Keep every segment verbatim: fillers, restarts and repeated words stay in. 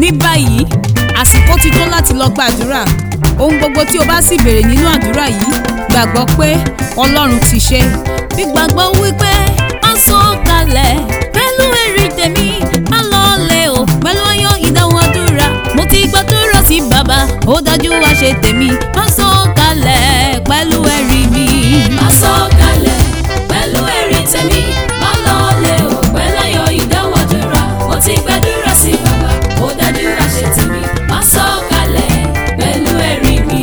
ní báyìí àsìkò ti tó láti lọ gbàdúrà. Ohun gbogbo tí o bá sì béèrè nínú àdúrà yìí gbàgbọ́ pé Ọlọ́run ti ṣe. Bí gbàgbọ́ wípé má sọ̀kalẹ̀ pẹ̀lú ẹ̀rí tèmi, má lọlé o pẹ̀lú ayọ̀ ìdáhùn àdúrà. Mo ti gbàdúrà sí bàbá, ó dájú wá ṣe tèmi. Má sọ̀kalẹ̀ pẹ̀lú ẹ̀rí mi. Má sọ̀kalẹ̀ pẹ̀lú ẹ̀rí tèmi, má lọlé o pẹ̀lú ayọ̀ ìdáhùn àdúrà. Mo ti gbàdúrà sí bàbá, ó dájú wá ṣe tèmi. Má sọ̀kalẹ̀ pẹ̀lú ẹ̀rí mi.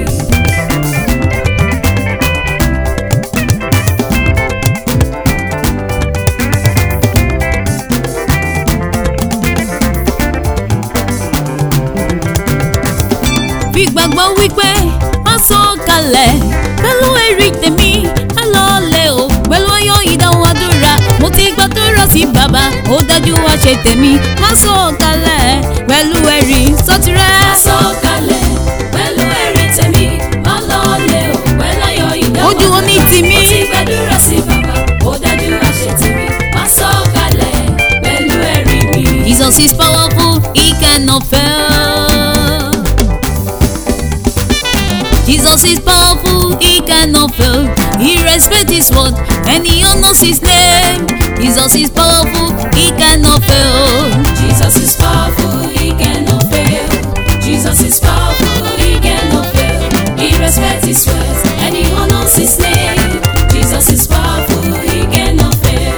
Bí gbàgbọ́ wípé má sọ̀kalẹ̀ pẹ̀lú ẹ̀rí tèmi, má lọlé o pẹ̀lú ayọ̀ ìdáhùn àdúrà. Mo ti gbàdúrà sí bàbá, ó dájú wá ṣe tèmi. Má sọ̀kalẹ̀ pẹ̀lú ẹ̀rí sọ́tìrẹ́. Má sọ̀kalẹ̀ pẹ̀lú ẹ̀rí tèmi, má lọlé o pẹ̀lú ayọ̀ ìdáhùn Ojú àdúrà. oní tìmí. Mo ti gbàdúrà sí bàbá, ó dájú wá ṣe tèmi. Má sọ̀kalẹ̀ pẹ̀lú ẹ̀rí mi. Jesus is powerful, he cannot fail. Jesus is powerful, he cannot fail. He respects his word and he honors his name. Jesus is powerful, he cannot fail. Jesus is powerful, he cannot fail. Jesus is powerful, he cannot fail. He respects his words and he honors his name. Jesus is powerful, he cannot fail.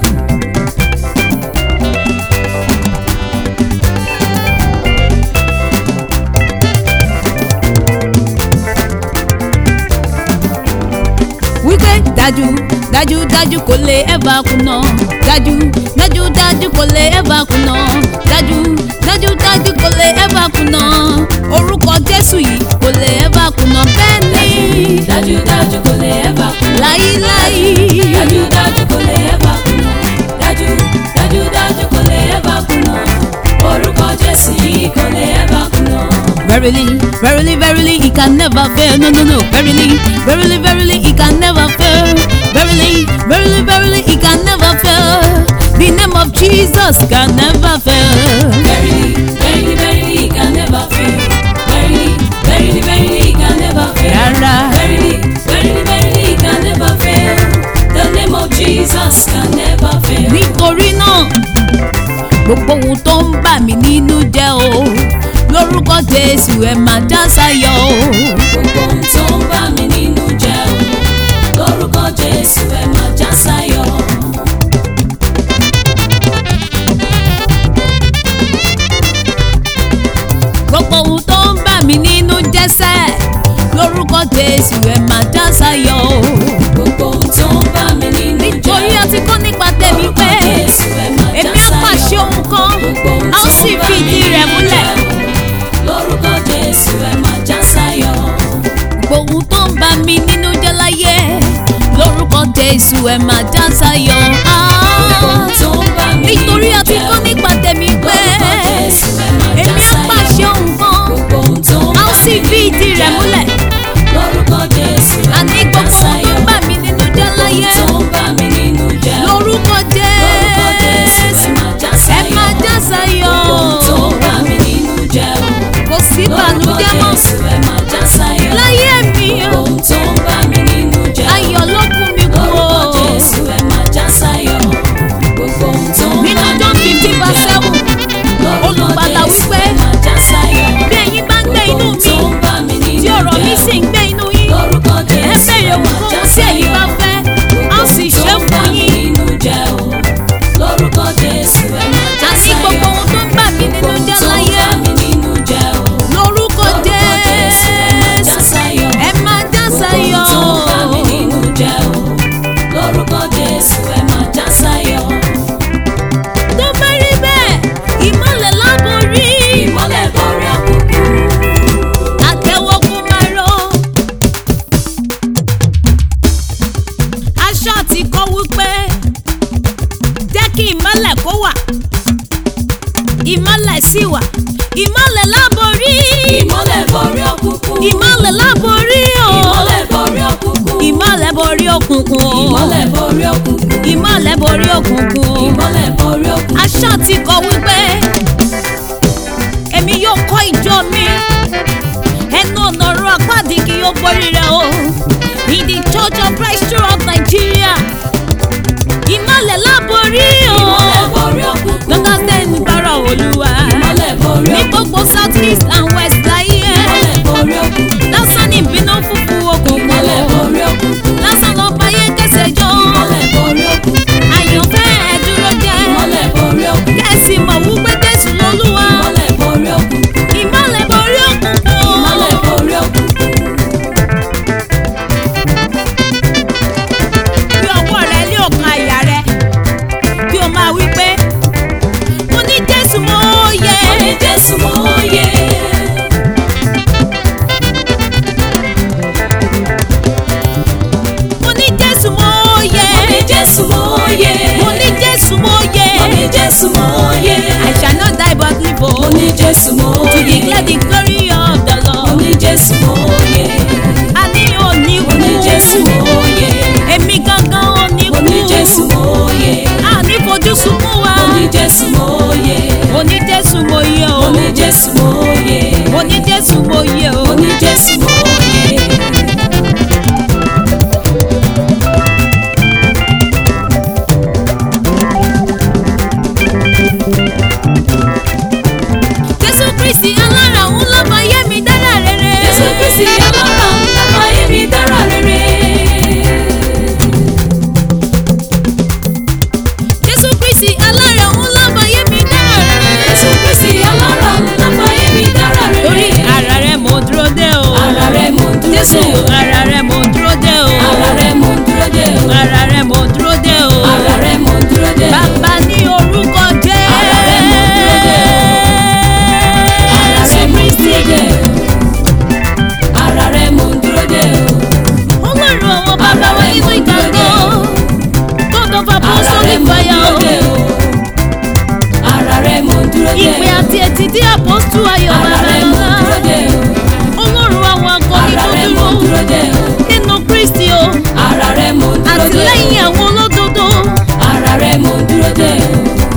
Wípé dájú dájú dájú kò lè ever kùnà. Dájú dájú dájú kò lè ever kùnà. Dájú dájú dájú kò lè ever kùnà. Orúkọ Jésù yìí kò lè ever kùnà. Bẹ́ẹ̀ni Dájúdájú kò lè ever kùnà. láíláí. Dájúdájú kò lè ever kùnà. Dájú dájúdájú kò lè ever kùnà. Orúkọ Jésù yìí kò lè ever kùnà. Verily, verily, verily, he can never fail. No, no, no. Verily, verily, verily, he can never fail. Verily, verily, verily, he can never fail. The name of Jesus can never fail. Verily, verily, verily, he can never fail. Verily, verily, verily, he can never fail. Rárá. Verily, verily, verily, he can never fail. The name of Jesus can never fail. Nítorí náà gbogbo ohun tó ń bà mí nínú jẹ́ o, lórúkọ Jésù ẹ máa já sáyọ̀ o. Gbogbo ohun tó ń bà mí nínú jẹ́ o, lórúkọ Jésù ẹ máa já sáyọ̀. Gbogbo ohun tó ń bà mí nínú jẹ́ sẹ́, lórúkọ Jésù ẹ máa já sáyọ̀ o. Gbogbo ohun tó ń bà mí nínú jẹ́ o, Nítorí a ti kọ́ nípa tèmi pé Jésù ẹ máa já èmi á sáyọ̀. pàṣẹ ohun kan, Gbogbo ohun a ó tó sì ń bà fi mí ìdí rẹ̀ nínú múlẹ̀. jẹ́ o, lórúkọ Jésù ẹ máa já sáyọ̀. Gbogbo ohun tó ń bà mí nínú jẹ́ láyé, lórúkọ Jésù ẹ máa já sáyọ̀. Gbogbo ohun tó ń bà mí nínú Nítorí a ti jẹ́ kọ́ o, nípa tèmi pé lórúkọ Jésù ẹ máa já èmi á sáyọ̀. pàṣẹ ohun kan, Gbogbo ohun tó ń a ó bà sì mí fi nínú ìdí rẹ̀ jẹ́ o, múlẹ̀. lórúkọ Jésù ẹ Àní máa já gbogbo ohun tó sáyọ̀. ń bà mí nínú jẹ́ láyé, Ohun tó ń bà mí nínú jẹ́ o, lórúkọ lórúkọ Jésù Jésù ẹ máa já ẹ sáyọ̀. máa já sáyọ̀. Ohun tó ń bà mí nínú jẹ́ o, Kò sí lórúkọ ìbànújẹ́ mọ́ Jésù ẹ máa já sáyọ̀. láyé mi o, Ohun tó ń bà mí nínú jẹ́ o, ayọ̀ ló kún mi kú o. lórúkọ Jésù ẹ máa já sáyọ̀. Gbogbo ohun tó ń Nínú bà mí John nínú fifteen verse jẹ́ o, seven, lórúkọ Olùgbàlà Jésù wípé, ẹ máa já sáyọ̀. bí ẹ̀yin bá ń gbé Gbogbo inú ohun mi, tó ń bà mí nínú tí ọ̀rọ̀ mi jẹ́ o, sì ń gbé inú yín, lórúkọ ẹ Jésù béèrè ẹ máa já ohunkóhun tí ẹ̀yin bá sáyọ̀. fẹ́, a ó sì ṣe é fún yín. Lórúkọ Jésù ẹ máa já Àní sáyọ̀. gbogbo ohun tó ń bà mí nínú jẹ́ láyé, lórúkọ Jésù ẹ máa já sáyọ̀. Lórúkọ Jésù ẹ máa já sáyọ̀. Tó bá rí bẹ́ẹ̀, ìmọ́lẹ̀ láborí, Ìmọ́lẹ̀ borí òkùnkùn. àtẹ́wọ́kú máa rọ. Aṣọ àti kọ́ wípé jẹ́ kí ìmọ́lẹ̀ kó wà, ìmọ́lẹ̀ sì wà, ìmọ́lẹ̀ láborí, Ìmọ́lẹ̀ borí òkùnkùn. ìmọ́lẹ̀ láborí o, Ìmọ́lẹ̀ borí òkùnkùn. ìmọ́lẹ̀ borí òkùnkùn o, Ìmọ́lẹ̀ borí òkùnkùn. ìmọ́lẹ̀ borí òkùnkùn o. Ìmọ́lẹ̀ borí òkùnkùn. Aṣọ àti kọ́ wípé yè. I shall not die but live Mo o. ní Jésù mo To yè. declare the glory of the Mo Lord. ní Jésù mo yè. A ní òní Mo ní Jésù kú. mo yè. Èmi gangan òní Mo kú. ní Jésù mo yè. A ní fojú sunkún wa. Mo ní Jésù mo yè. Mo ní Jésù mo yẹ o. Mo ní Jésù mo yè. Mo ní Jésù mo yẹ o. Mo ní Jésù mo yè. Jésù Kristi alára ńlá máa yé mi dára rere. Jésù Kristi alára ńlá máa yé mi dára rere. Jésù Kristi alára ńlá máa yé mi dára rere. Jésù Kristi alára ńlá máa yé mi dára rere. Torí ara rẹ̀ mo dúró dé o. Ara rẹ̀ mo dúró dé Jésù o. ara rẹ̀ mo dúró dé o. Ara rẹ̀ mo dúró dé o. Ara rẹ̀ mo dúró dé o. Ara rẹ̀ mo dúró dé o. Bàbá ní orúkọ jẹ́. Ara rẹ̀ mo dúró dé o. Ara rẹ̀ mo dúró dé o. Ara rẹ̀ mo dúró dé o. Ọlọ́run àwọn bàbá wa nínú ìgbàgbọ́. God of Ara rẹ̀ apostolic mo fire dúró o. dé o. Ara rẹ̀ mo dúró dé o. Ìpè àti ètìtí àpọ́stù ayọ̀ Ara bàbá rẹ̀ mo lọ́la. dúró dé o. Ọlọ́run àwọn akọni Ara tó rẹ̀ mo dúró dúró dé o. nínú Kristi o. Ara rẹ̀ mo dúró dé o. Àtìlẹ́yìn àwọn olódodo. Ara rẹ̀ mo dúró dé o.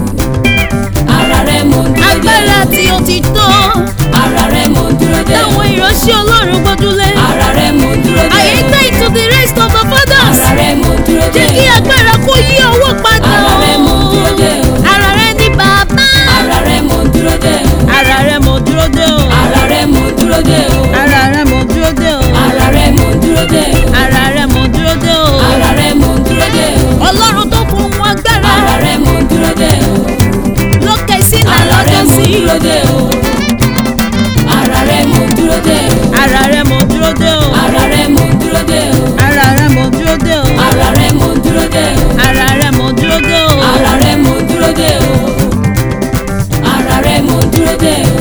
Ara rẹ̀ mo dúró dé o. Agbára tí ó ti tó. Ara rẹ̀ mo dúró dé o. Táwọn ìránṣẹ́ Ọlọ́run gbójúlé. Ara rẹ̀ mo dúró dé o. I enter into the rest of the fathers. Ara rẹ̀ mo dúró dé Jẹ́ o. kí agbára kó yí ọwọ́ padà Ara rẹ̀ mo dúró dé o. Ara rẹ̀ ní bàbá. Ara rẹ̀ mo dúró dé o. Ara rẹ̀ mo dúró dé o. Ara rẹ̀ mo dúró dé o. Ara rẹ̀ mo dúró dé o. Ara rẹ̀ mo dúró dé o. Ara rẹ̀ mo dúró dé o. Ara rẹ̀ mo dúró dé o. Ọlọ́run tó fún wọn agbára. Ara rẹ̀ mo dúró dé o. Lókè sínú Ara rẹ̀ lọ́jọ́ mo sí. dúró dé o. Ara rẹ̀ mo dúró dé o. Ara rẹ̀ mo dúró dé o. Ara rẹ̀ mo dúró dé o. Ara rẹ̀ mo dúró dé o. Ara rẹ̀ mo dúró dé o. Ara rẹ̀ mo dúró dé o. Ara rẹ̀ mo dúró dé o. Ara rẹ̀ mo dúró dé o.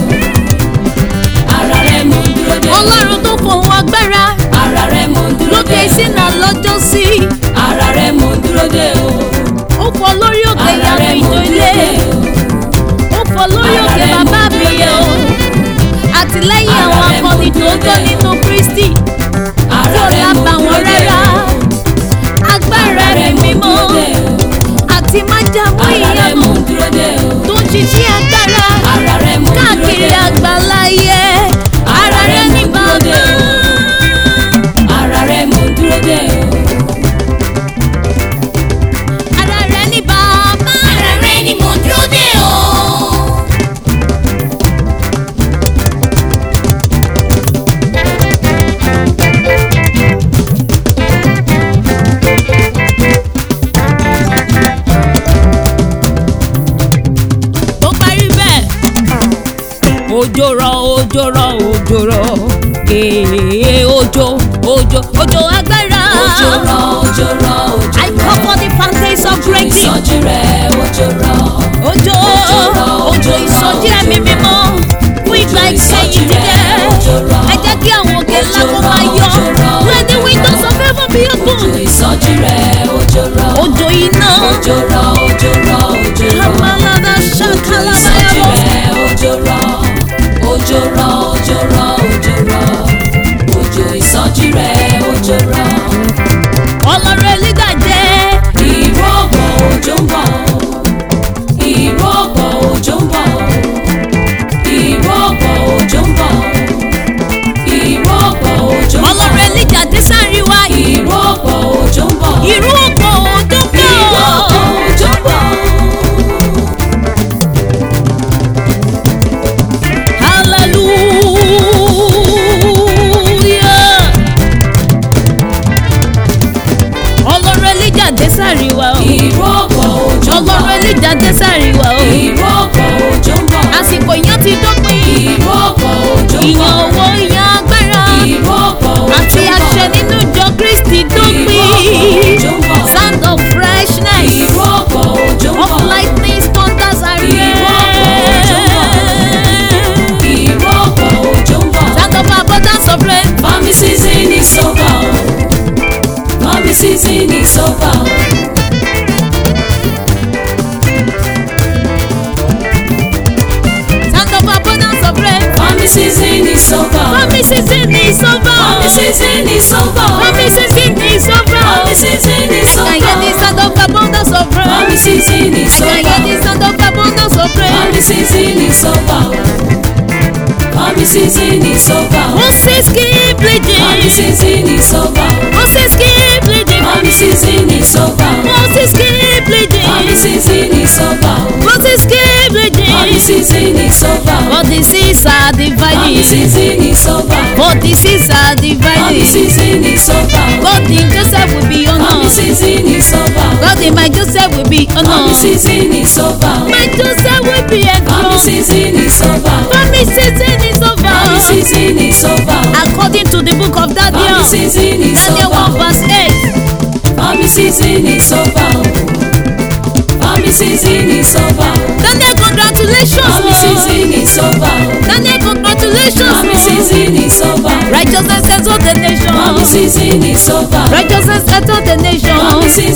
Ara rẹ̀ mo dúró dé o. Ọlọ́run tó fún wọn agbára. Ara rẹ̀ mo dúró Lókè dé o. sínú lọ́jọ́ sí. Ara rẹ̀ mo dúró dé o. Ó fọ lórí òkè Ara ìyanu rẹ̀ mo ìjọ dúró ilé. dé o. Ó fọ lórí Ara òkè rẹ̀ mo bàbá dúró mi dé o. o. Àtìlẹ́yìn Ara àwọn rẹ̀ mo akọni dúró tòótọ́ dé o. nínú Kristi. Ara Tí ò rẹ̀ mo lábà wọn dúró dé rárá. o. Agbára Ara rẹ̀ ẹ̀mí mo mímọ́. dúró dé o. Àti májàmú Ara rẹ̀ ìyanu. mo dúró dé o. Tó ń ṣiṣẹ́ agbára. Ara rẹ̀ mo dúró Káàkiri dé o. àgbáláyé. Ara rẹ̀ ní mo dúró dé bàbá. o. Ara rẹ̀ mo dúró dé o. Ara rẹ̀ ní bàbá. Ara rẹ̀ ni mo dúró dé o. Ó parí bẹ́ẹ̀. Òjò rọ̀ òjò rọ̀ òjò rọ̀. Èè òjò òjò òjò agbára. Òjò rọ̀, òjò rọ̀, òjò I rọ̀. call for the fountains of breaking. Ìsọjí rẹ̀ òjò rọ̀. Òjò Òjò rọ̀, òjò òjò ìsọjí rọ̀, ẹ̀mí òjò mímọ́. Fún ìgbà Òjò ìkẹyìn ìsọjí dídẹ́. rẹ̀ òjò rọ̀. Ẹ jẹ́ kí àwọn òkè ńlá Òjò kó rọ̀, máa yọ. òjò rọ̀, Let the òjò windows rọ̀. of heaven be Òjò open. ìsọjí rẹ̀ òjò rọ̀. Òjò iná. Òjò rọ̀, òjò rọ̀, òjò rọ̀. Amalada Òjò ṣàkàlà ìsọjí báyọ̀. rẹ̀ òjò rọ̀. Òjò rọ̀, òjò rọ̀, òjò rọ̀. Òjò ìsọjí rẹ̀ òjò rọ̀. Ọlọ́run Elíjà jẹ́. Ìró ọ̀pọ̀ òjò ń bọ̀. Ìró ọ̀pọ̀ òjò ń bọ̀. Ìró ọ̀pọ̀ òjò ń bọ̀. Ìró ọ̀pọ̀ òjò ń bọ̀. Ọlọ́run Elíjà dé sáré wá. Ìró ọ̀pọ̀ òjò ń bọ̀. Ìrú ọ̀pọ̀ òjò pọ̀. Ìró ọ̀pọ̀ òjò ń bọ̀. Hallelujah. Ọlọ́run Elíjà dé sáré wá o. Ìró ọ̀pọ̀ òjò ń bọ̀. Ọlọ́run Elíjà dé sáré wá o. Ìró ọ̀pọ̀ òjò ń bọ̀. Àsìkò ìyàn ti dópin. Ìró ọ̀pọ̀ òjò ń bọ̀. Ìyàn owó ìyàn agbára. Ìró ọ̀pọ̀ òjò ń bọ̀. Àti àṣẹ nínú ìjọ Kristi dópin. òjò ń bọ̀. Sound of freshness. Ìró ọ̀pọ̀ òjò ń Of bọ̀. lightning thunders are Ìró ọ̀pọ̀ òjò ń bọ̀. rain. Ìró ọ̀pọ̀ òjò ń bọ̀. Sound of abundance of rain. Farming season is over. Farming season is over. season is I can hear the over. sound of abundance of rain. Mommy season is over. Mommy season is over. Moses keep bleeding. Mommy season is over. Moses keep bleeding. Mommy season is over. Moses keep bleeding. Mommy season is over. Moses keep bleeding. Mommy season is over. For the seas are Mommy dividing. season is over. For the seas are Mommy dividing. season is over. God in Joseph will be Mommy honored. season is over. God in my Joseph will be Mommy honored. season is over. My Joseph will be Mommy enthroned. season is over. Mommy season is over. Mommy season is over. According to the book of Mommy Daniel, season is Daniel one over. verse eight. Mommy season is over. Mommy season is over. Daniel, congratulations. Mommy oh. season is over. Daniel, congratulations. Mommy oh. season is over. Righteousness settle the nation. Mommy season is over. Righteousness settle the nation. Mommy